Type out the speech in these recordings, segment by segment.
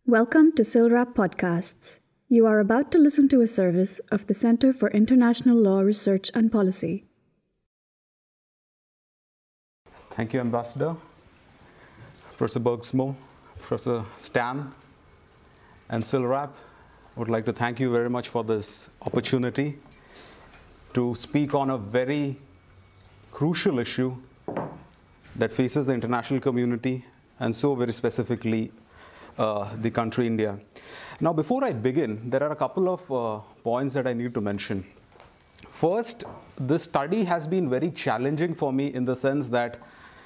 Welcome to SILRAP Podcasts. You are about to listen to a service of the Center for International Law Research and Policy. Thank you, Ambassador, Professor Bergsmo, Professor Stam, and SILRAP. I would like to thank you very much for this opportunity to speak on a very crucial issue that faces the international community and so very specifically the country India. Now, before I begin, there are a couple of points that I need to mention. First, this study has been very challenging for me in the sense that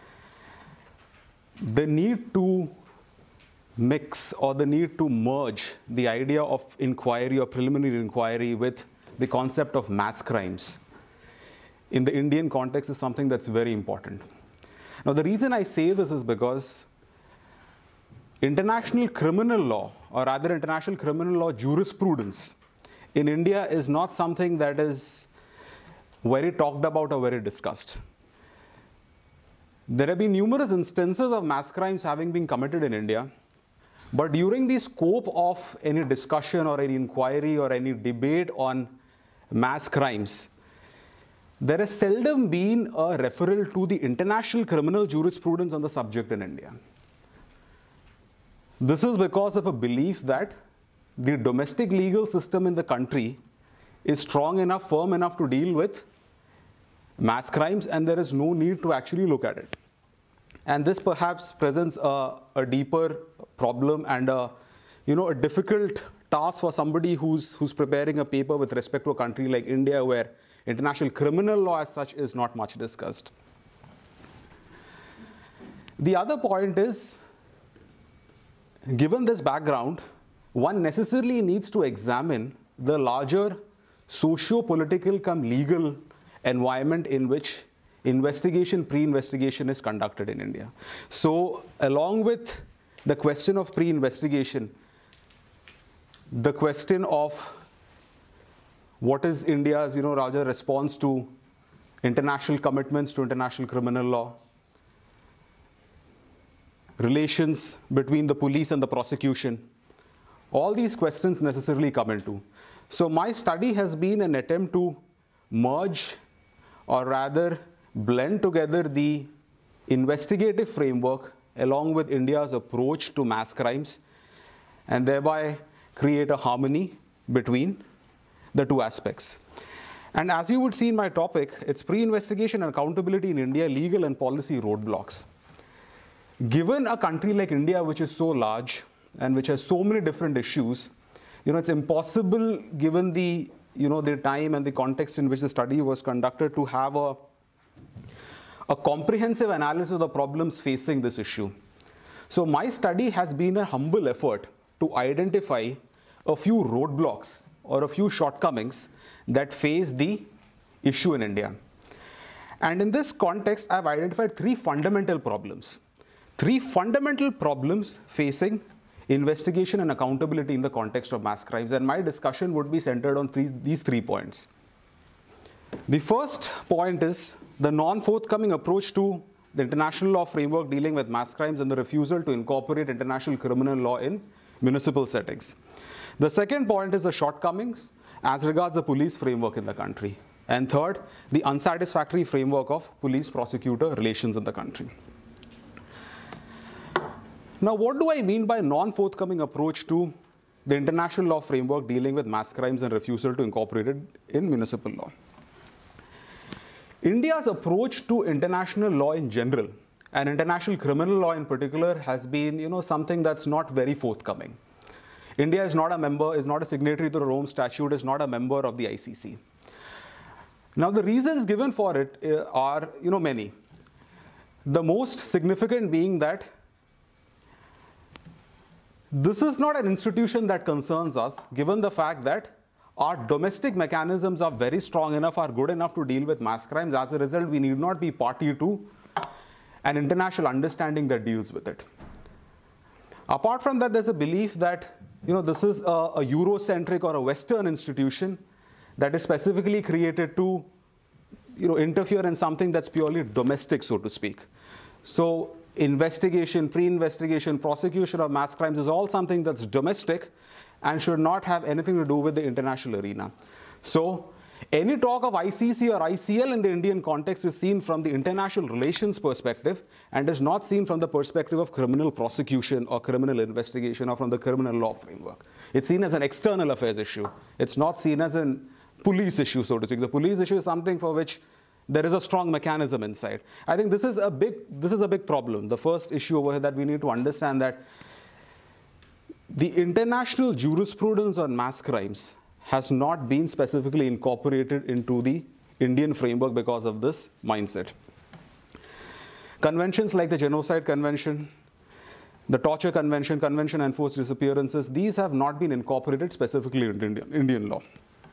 the need to mix or the need to merge the idea of inquiry or preliminary inquiry with the concept of mass crimes in the Indian context is something that's very important. Now, the reason I say this is because international criminal law, or rather international criminal law jurisprudence in India is not something that is very talked about or very discussed. There have been numerous instances of mass crimes having been committed in India, but during the scope of any discussion or any inquiry or any debate on mass crimes, there has seldom been a referral to the international criminal jurisprudence on the subject in India. This is because of a belief that the domestic legal system in the country is strong enough, firm enough to deal with mass crimes, and there is no need to actually look at it. And this perhaps presents a deeper problem and a difficult task for somebody who's preparing a paper with respect to a country like India, where international criminal law as such is not much discussed. The other point is, given this background, one necessarily needs to examine the larger socio-political cum legal environment in which pre-investigation is conducted in India. So, along with the question of pre-investigation, the question of what is India's, larger response to international commitments to international criminal law, relations between the police and the prosecution, all these questions necessarily come into. So my study has been an attempt to merge or rather blend together the investigative framework along with India's approach to mass crimes and thereby create a harmony between the two aspects. And as you would see in my topic, it's pre-investigation and accountability in India, legal and policy roadblocks. Given a country like India, which is so large and which has so many different issues, it's impossible, given the time and the context in which the study was conducted, to have a comprehensive analysis of the problems facing this issue. So my study has been a humble effort to identify a few roadblocks or a few shortcomings that face the issue in India. And in this context, I've identified three fundamental problems facing investigation and accountability in the context of mass crimes. And my discussion would be centered on these 3 points. The first point is the non-forthcoming approach to the international law framework dealing with mass crimes and the refusal to incorporate international criminal law in municipal settings. The second point is the shortcomings as regards the police framework in the country. And third, the unsatisfactory framework of police-prosecutor relations in the country. Now, what do I mean by non-forthcoming approach to the international law framework dealing with mass crimes and refusal to incorporate it in municipal law? India's approach to international law in general and international criminal law in particular has been, something that's not very forthcoming. India is not a signatory to the Rome Statute, is not a member of the ICC. Now, the reasons given for it are, many. The most significant being that this is not an institution that concerns us, given the fact that our domestic mechanisms are very strong enough, are good enough to deal with mass crimes. As a result, we need not be party to an international understanding that deals with it. Apart from that, there's a belief that this is a Eurocentric or a Western institution that is specifically created to interfere in something that's purely domestic, so to speak. So investigation, pre-investigation, prosecution of mass crimes is all something that's domestic and should not have anything to do with the international arena. So any talk of ICC or ICL in the Indian context is seen from the international relations perspective and is not seen from the perspective of criminal prosecution or criminal investigation or from the criminal law framework. It's seen as an external affairs issue. It's not seen as a police issue, so to speak. The police issue is something for which there is a strong mechanism inside. I think this is a big problem. The first issue over here that we need to understand that the international jurisprudence on mass crimes has not been specifically incorporated into the Indian framework because of this mindset. Conventions like the Genocide Convention, the Torture Convention, Convention on Enforced Disappearances, these have not been incorporated specifically into Indian law.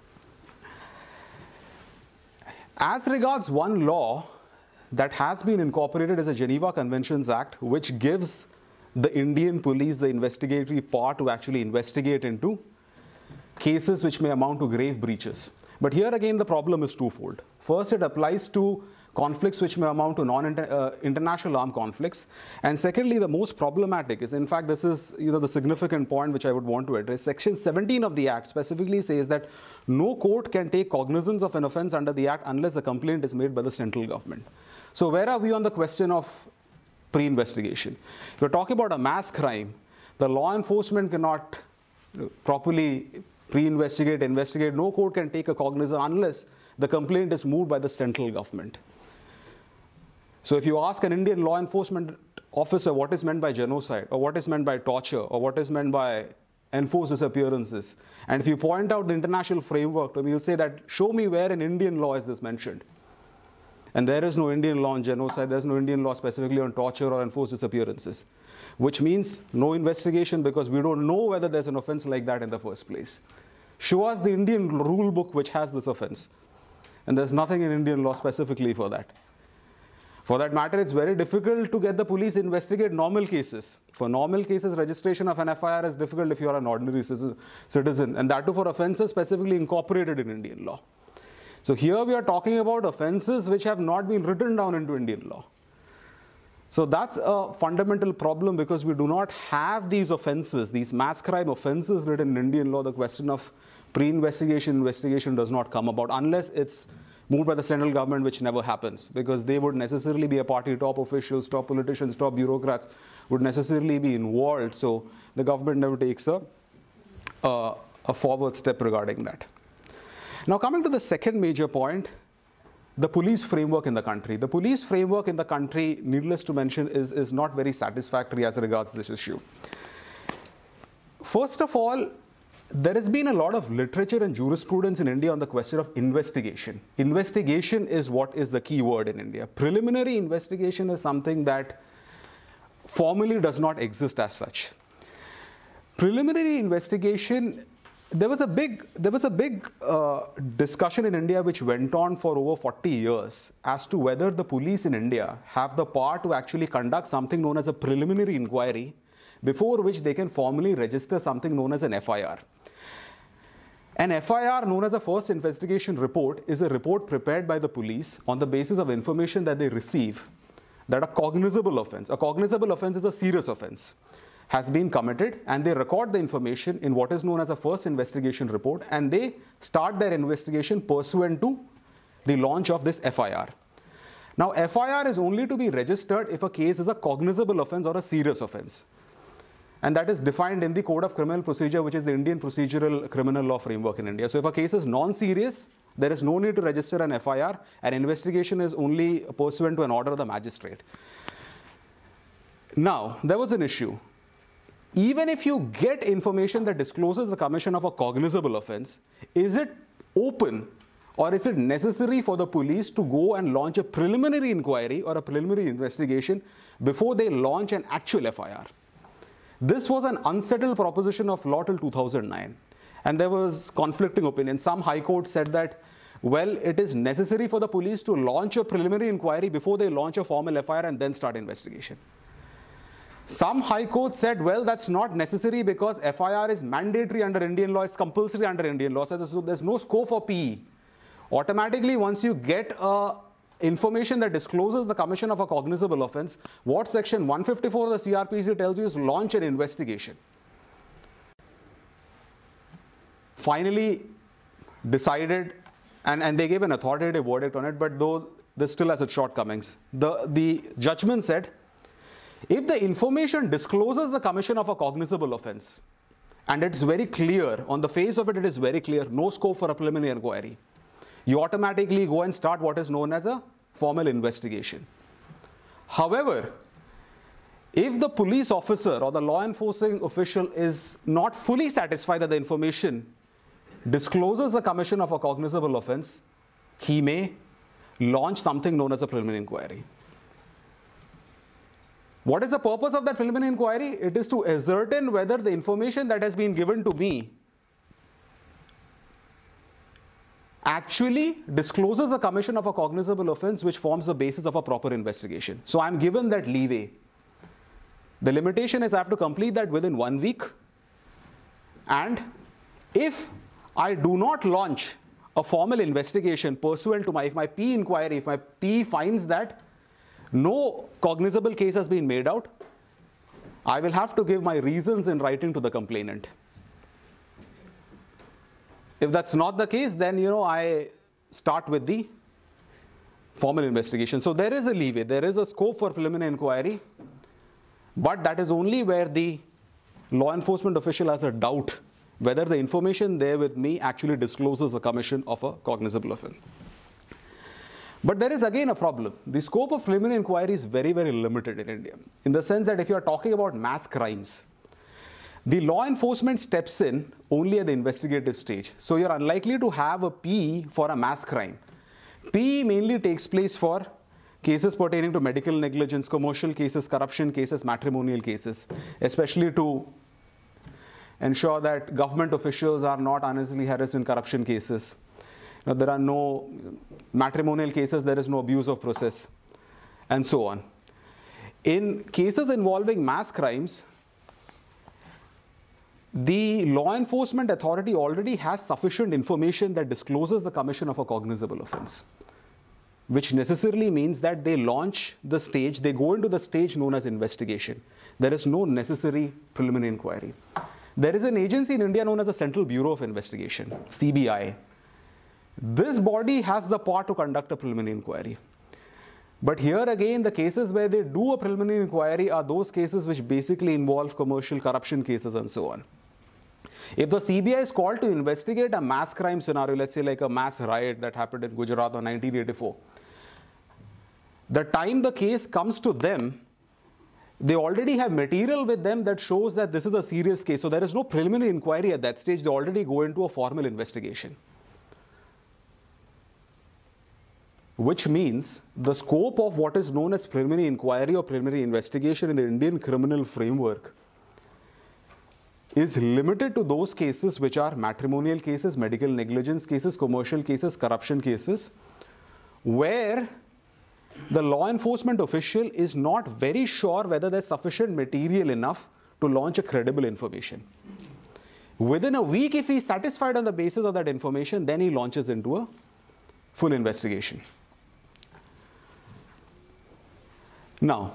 As regards one law that has been incorporated is the Geneva Conventions Act, which gives the Indian police the investigatory power to actually investigate into cases which may amount to grave breaches. But here again the problem is twofold. First, it applies to conflicts which may amount to international armed conflicts. And secondly, the most problematic is, in fact, this is the significant point which I would want to address. Section 17 of the Act specifically says that no court can take cognizance of an offense under the Act unless the complaint is made by the central government. So where are we on the question of pre-investigation? If we're talking about a mass crime, the law enforcement cannot properly pre-investigate, investigate. No court can take a cognizance unless the complaint is moved by the central government. So if you ask an Indian law enforcement officer what is meant by genocide, or what is meant by torture, or what is meant by enforced disappearances, and if you point out the international framework to him, he'll say that, show me where in Indian law is this mentioned. And there is no Indian law on genocide, there's no Indian law specifically on torture or enforced disappearances, which means no investigation because we don't know whether there's an offense like that in the first place. Show us the Indian rule book which has this offense. And there's nothing in Indian law specifically for that. For that matter, it's very difficult to get the police to investigate normal cases. For normal cases, registration of an FIR is difficult if you are an ordinary citizen, and that too for offenses specifically incorporated in Indian law. So here we are talking about offenses which have not been written down into Indian law. So that's a fundamental problem because we do not have these offenses, these mass crime offenses written in Indian law. The question of pre-investigation, investigation does not come about unless it's moved by the central government, which never happens because they would necessarily be a party, top officials, top politicians, top bureaucrats would necessarily be involved. So the government never takes a forward step regarding that. Now coming to the second major point, the police framework in the country. The police framework in the country, needless to mention, is not very satisfactory as regards this issue. First of all, there has been a lot of literature and jurisprudence in India on the question of investigation. Investigation is what is the key word in India. Preliminary investigation is something that formally does not exist as such. Preliminary investigation, there was a big discussion in India which went on for over 40 years as to whether the police in India have the power to actually conduct something known as a preliminary inquiry before which they can formally register something known as an FIR. An FIR, known as a first investigation report, is a report prepared by the police on the basis of information that they receive that a cognizable offense is a serious offense, has been committed, and they record the information in what is known as a first investigation report, and they start their investigation pursuant to the launch of this FIR. Now, FIR is only to be registered if a case is a cognizable offense or a serious offense. And that is defined in the Code of Criminal Procedure, which is the Indian procedural criminal law framework in India. So if a case is non-serious, there is no need to register an FIR, and investigation is only pursuant to an order of the magistrate. Now, there was an issue. Even if you get information that discloses the commission of a cognizable offense, is it open or is it necessary for the police to go and launch a preliminary inquiry or a preliminary investigation before they launch an actual FIR? This was an unsettled proposition of law till 2009, and there was conflicting opinion. Some high court said that, well, it is necessary for the police to launch a preliminary inquiry before they launch a formal FIR and then start investigation. Some high court said, well, that's not necessary because FIR is mandatory under Indian law, it's compulsory under Indian law, so there's no scope for PE. Automatically, once you get a information that discloses the commission of a cognizable offense, what section 154 of the CRPC tells you is launch an investigation. Finally decided, and they gave an authoritative verdict on it, but though this still has its shortcomings. The judgment said, if the information discloses the commission of a cognizable offense, and it's very clear, on the face of it, it is very clear, no scope for a preliminary inquiry, you automatically go and start what is known as a formal investigation. However, if the police officer or the law enforcing official is not fully satisfied that the information discloses the commission of a cognizable offense, he may launch something known as a preliminary inquiry. What is the purpose of that preliminary inquiry? It is to ascertain whether the information that has been given to me actually discloses the commission of a cognizable offense which forms the basis of a proper investigation. So I'm given that leeway. The limitation is I have to complete that within 1 week. And if I do not launch a formal investigation pursuant to if my P inquiry, if my P finds that no cognizable case has been made out, I will have to give my reasons in writing to the complainant. If that's not the case, then I start with the formal investigation. So there is a leeway, there is a scope for preliminary inquiry, but that is only where the law enforcement official has a doubt whether the information there with me actually discloses the commission of a cognizable offense. But there is again a problem. The scope of preliminary inquiry is very, very limited in India, in the sense that if you are talking about mass crimes, the law enforcement steps in only at the investigative stage. So you're unlikely to have a P for a mass crime. P mainly takes place for cases pertaining to medical negligence, commercial cases, corruption cases, matrimonial cases, especially to ensure that government officials are not unnecessarily harassed in corruption cases. There are no matrimonial cases, there is no abuse of process, and so on. In cases involving mass crimes, the law enforcement authority already has sufficient information that discloses the commission of a cognizable offense, which necessarily means that they launch the stage, they go into the stage known as investigation. There is no necessary preliminary inquiry. There is an agency in India known as the Central Bureau of Investigation, CBI. This body has the power to conduct a preliminary inquiry. But here again, the cases where they do a preliminary inquiry are those cases which basically involve commercial corruption cases and so on. If the CBI is called to investigate a mass crime scenario, let's say like a mass riot that happened in Gujarat in 1984, the time the case comes to them, they already have material with them that shows that this is a serious case. So there is no preliminary inquiry at that stage. They already go into a formal investigation. Which means the scope of what is known as preliminary inquiry or preliminary investigation in the Indian criminal framework is limited to those cases which are matrimonial cases, medical negligence cases, commercial cases, corruption cases, where the law enforcement official is not very sure whether there's sufficient material enough to launch a credible information. Within a week, if he's satisfied on the basis of that information, then he launches into a full investigation. Now,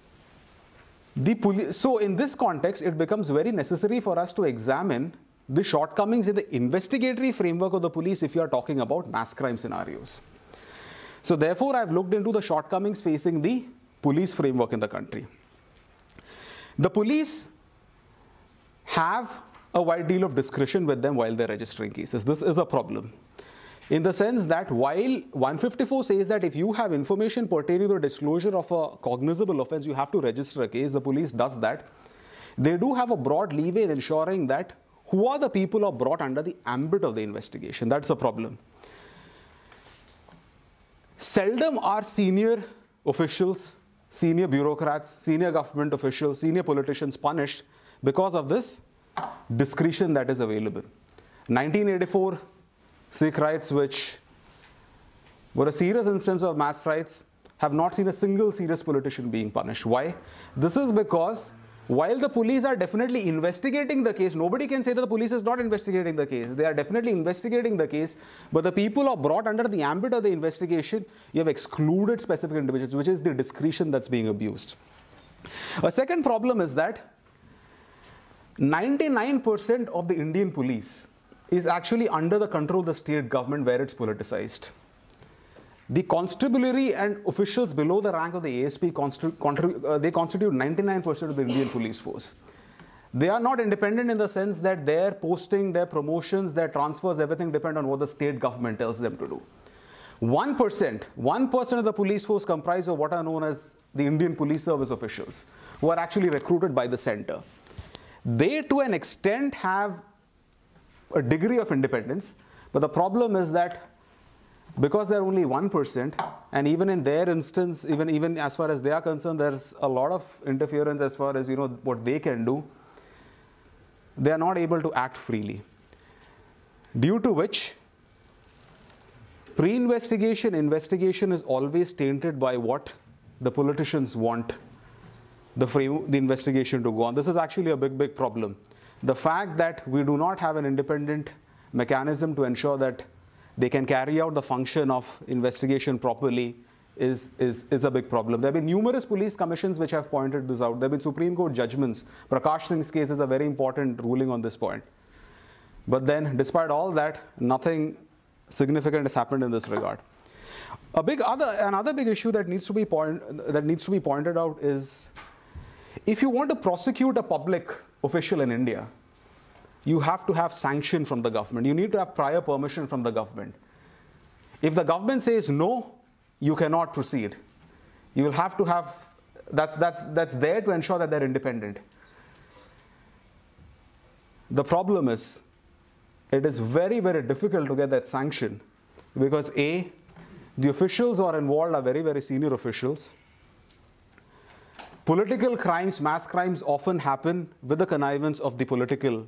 so in this context, it becomes very necessary for us to examine the shortcomings in the investigatory framework of the police if you are talking about mass crime scenarios. So therefore, I've looked into the shortcomings facing the police framework in the country. The police have a wide deal of discretion with them while they're registering cases. This is a problem, in the sense that while 154 says that if you have information pertaining to the disclosure of a cognizable offense, you have to register a case, the police does that. They do have a broad leeway in ensuring that who are the people who are brought under the ambit of the investigation. That's a problem. Seldom are senior officials, senior bureaucrats, senior government officials, senior politicians punished because of this discretion that is available. 1984 Sikh riots, which were a serious instance of mass riots, have not seen a single serious politician being punished. Why? This is because While the police are definitely investigating the case, nobody can say that the police is not investigating the case. They are definitely investigating the case, but the people are brought under the ambit of the investigation. You have excluded specific individuals, which is the discretion that's being abused. A second problem is that 99% of the Indian police is actually under the control of the state government, where it's politicized. The constabulary and officials below the rank of the ASP they constitute 99% of the Indian police force. They are not independent in the sense that their posting, their promotions, their transfers, everything depend on what the state government tells them to do. 1% of the police force comprise of what are known as the Indian Police Service officials, who are actually recruited by the center. They, to an extent, have a degree of independence, but the problem is that because they're only 1%, and even in their instance, even as far as they are concerned, there's a lot of interference as far as what they can do. They are not able to act freely. Due to which, pre-investigation, investigation is always tainted by what the politicians want the investigation to go on. This is actually a big problem. The fact that we do not have an independent mechanism to ensure that they can carry out the function of investigation properly is a big problem. There have been numerous police commissions which have pointed this out. There have been Supreme Court judgments. Prakash Singh's case is a very important ruling on this point. But then, despite all that, nothing significant has happened in this regard. Another big issue that needs to be pointed out is, if you want to prosecute a public official in India, you have to have sanction from the government. You need to have prior permission from the government. If the government says no, you cannot proceed. You will have to have, that's there to ensure that they're independent. The problem is, it is very difficult to get that sanction, because A, the officials who are involved are very senior officials. Political crimes, mass crimes often happen with the connivance of the political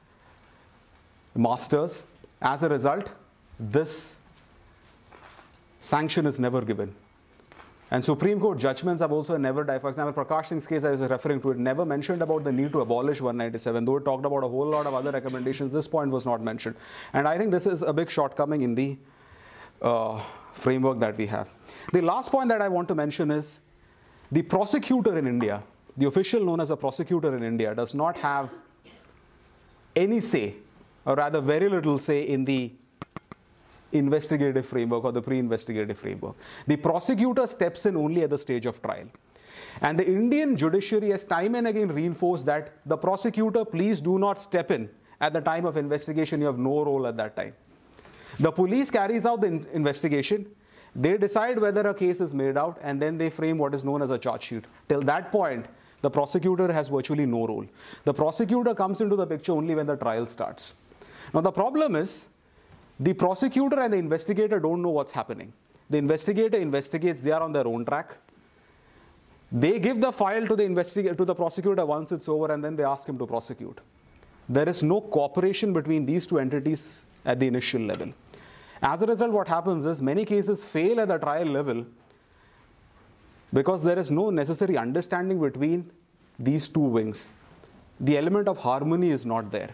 masters. As a result, this sanction is never given. And Supreme Court judgments have also never died. For example, Prakash Singh's case I was referring to, it never mentioned about the need to abolish 197, though it talked about a whole lot of other recommendations. This point was not mentioned. And I think this is a big shortcoming in the framework that we have. The last point that I want to mention is, the prosecutor in India, the official known as a prosecutor in India, does not have any say, or rather very little say, in the investigative framework or the pre-investigative framework. The prosecutor steps in only at the stage of trial. And the Indian judiciary has time and again reinforced that the prosecutor, please do not step in at the time of investigation. You have no role at that time. The police carries out the investigation. They decide whether a case is made out, and then they frame what is known as a charge sheet. Till that point, the prosecutor has virtually no role. The prosecutor comes into the picture only when the trial starts. Now, the problem is, the prosecutor and the investigator don't know what's happening. The investigator investigates, they are on their own track. They give the file to the prosecutor once it's over, and then they ask him to prosecute. There is no cooperation between these two entities at the initial level. As a result, what happens is, many cases fail at the trial level because there is no necessary understanding between these two wings. The element of harmony is not there.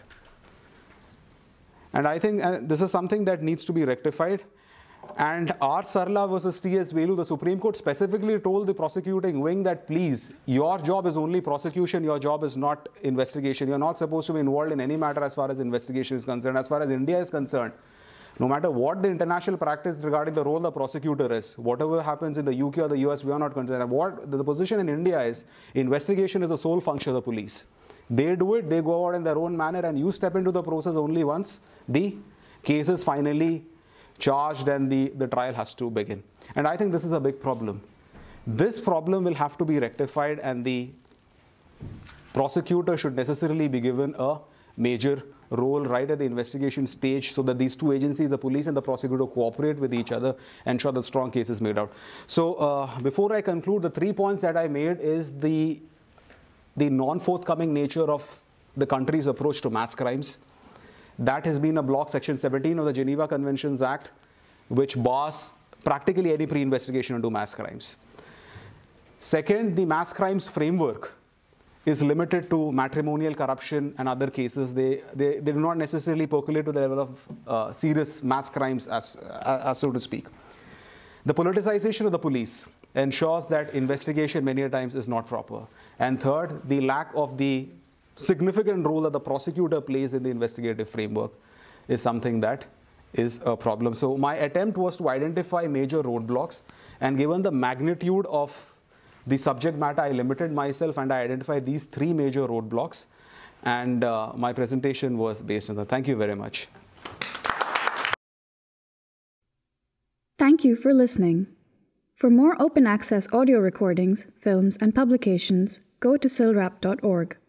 And I think this is something that needs to be rectified. And R. Sarla versus T.S. Velu, the Supreme Court specifically told the prosecuting wing that, please, your job is only prosecution, your job is not investigation. You're not supposed to be involved in any matter as far as investigation is concerned. As far as India is concerned, no matter what the international practice regarding the role the prosecutor is, whatever happens in the UK or the US, we are not concerned. And what the position in India is, investigation is the sole function of the police. They do it, they go out in their own manner, and you step into the process only once the case is finally charged and the trial has to begin. And I think this is a big problem. This problem will have to be rectified, and the prosecutor should necessarily be given a major role right at the investigation stage, so that these two agencies, the police and the prosecutor, cooperate with each other and ensure that strong case is made out. So before I conclude, the 3 points that I made is the non-forthcoming nature of the country's approach to mass crimes. That has been a block, Section 17 of the Geneva Conventions Act, which bars practically any pre-investigation into mass crimes. Second, the mass crimes framework is limited to matrimonial corruption and other cases. They do not necessarily percolate to the level of serious mass crimes, as so to speak. The politicization of the police ensures that investigation many times is not proper. And third, the lack of the significant role that the prosecutor plays in the investigative framework is something that is a problem. So my attempt was to identify major roadblocks, and given the magnitude of the subject matter, I limited myself and I identified these three major roadblocks, and my presentation was based on that. Thank you very much. Thank you for listening. For more open access audio recordings, films, and publications, go to silrap.org.